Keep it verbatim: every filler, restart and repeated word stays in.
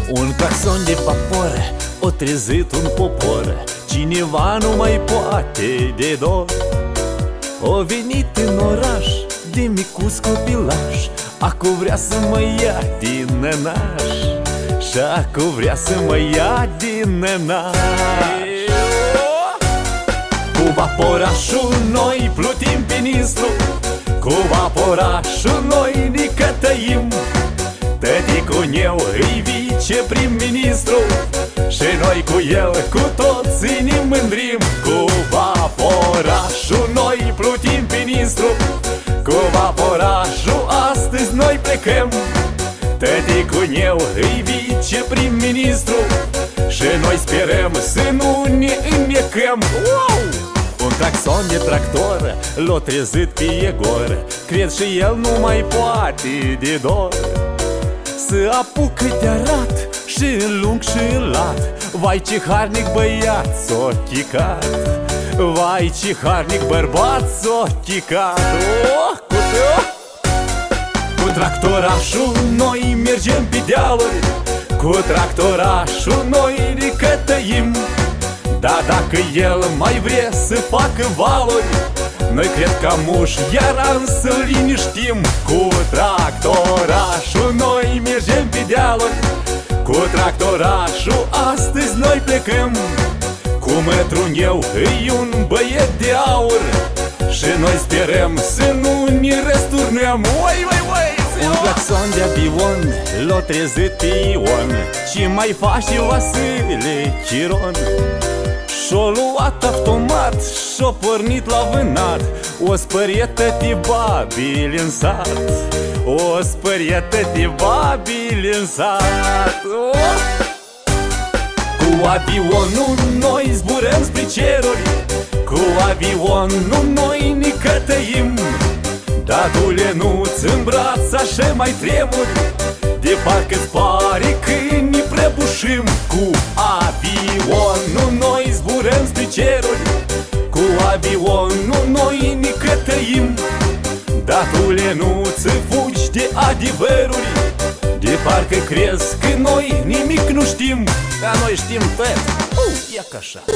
Un claxon de vapor o trezit un popor, cineva nu mai poate de dor. O venit în oraș de micuț copilaș, acu vrea să mă ia din nănaș, și acu vrea să mă ia din nănaș. Cu vaporașul noi plutim pe Nistru, cu vaporașul noi ne cătăim. Tăticul meu îi viceprim-ministru și noi cu el cu toții ne mândrim. Cu vaporașul noi plutim pe Nistru, cu vaporașul astăzi noi plecăm. Tăticul meu îi viceprim-ministru și noi sperăm să nu ne înnecăm. Wow! Un claxon de tractor l-a trezit pe Egor, cred și el nu mai poate de dor. Să apucă de arat și în lung și în lat, vai ce harnic băiat s-o chicat, vai ce harnic bărbat s-o chicat. Oh, cu, cu tractorașul noi mergem pe dealuri, cu tractorașul noi ne cătăim. Dar dacă el mai vrea să facă valuri, noi cred că muși iar să-l liniștim. Cu tractorașul noi mergem pe dealuri, cu tractorașul astăzi noi plecăm. Cu mătrun eu îi un băiet de aur și noi sperăm să nu ne răsturnăm. Oi, oi, oi! Un claxon de avion l-a trezit pe Ion, ce mai face Vasile Chiron. Și-o luat automat și-o pornit la vânat, o spărietă de babili în sat, o spărietă de babili în sat. Oh! Cu avionul noi zburăm spre ceruri, cu avionul noi ne cătăim. Dadule, nu-ți în braț așa mai tremuri, de parcă-ți pare că ne prăbușim. Cu avionul noi zburăm spre ceruri, cu avionul noi ne cătăim. Datule, nu-ți fugi de adevăruri, de parcă crezi că noi nimic nu știm. Dar noi știm tot, uh, e ca așa.